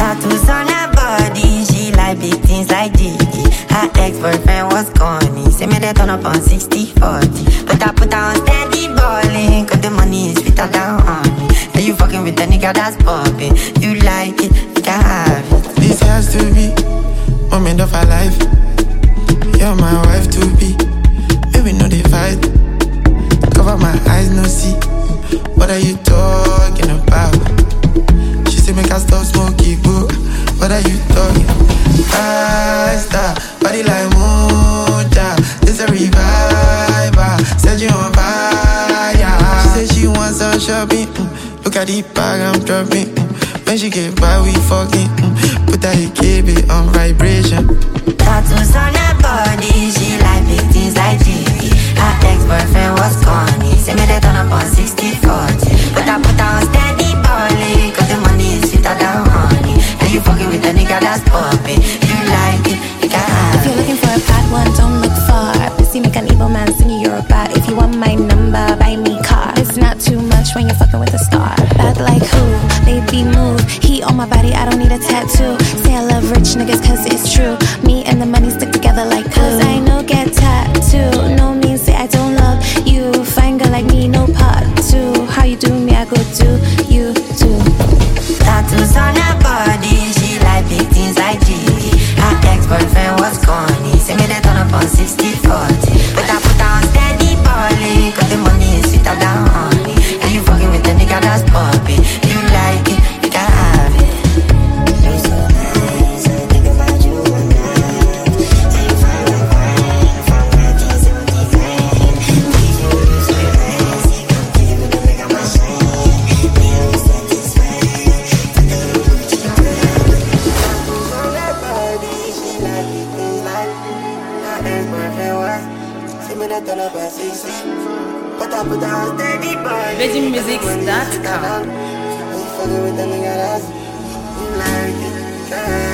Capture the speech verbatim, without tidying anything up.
Tattoos on her body, she like big things like Gigi. Her ex-boyfriend was corny, say me they turn up on sixty forty. But I put her on steady balling, cause the money is sweeter than honey. And you fucking with a nigga that's popping. You like it, you can have it. This has to be moment of our life. You're my wife to be. Maybe no they fight. Cover my eyes, no see. What are you talking about? She say make her stop smoking, book. What are you talking? Faster, body like moja. This a revival. Said you on fire. She said she wants some shopping. Mm. Look at the bag I'm dropping. Mm. When she get by, we fucking. Mm. Put that K B on vibration. Tattoos on her body, she like big things like Gigi. Her ex-boyfriend was corny, say me they turn up on sixty forty. But I put her on steady balling, cause the money is sweeter than honey. And you fucking with a nigga that's popping. You like it, you can have it. If you're looking for a bad one, don't look far. Pussy make an evil man singing you're a bad. If you want my number, buy me car. It's not too much when you're fucking with a star. Bad like who? Baby move. He on my body, I don't need a tattoo. Say I love rich niggas cause it's true. Me and the money stick together like glue. Cause I know get tattoo. No means say I don't love you. Fine girl like me, no part two. How you do me, I go do you too. Tattoos on her body, she like big things like Gigi. Her ex-boyfriend was corny, say me they turn up on sixty forty. But I put her on steady balling, cause the money is sweeter than honey. And you fucking with the nigga that's popping. You like it, you can have it. You're so nice, I think about you all night. Say you find a wine from nineteen seventy-nine. Please you do so nice, you come give me the nigga my shine. Me I'm satisfied, but the little bitch you cry. Tattoos on that body, she like big things like her ex-boyfriend was. Say me that turn up at sixty. But I put her on steady balling. Virgin Music dot com. You fucking with the nigga that's you like it, girl.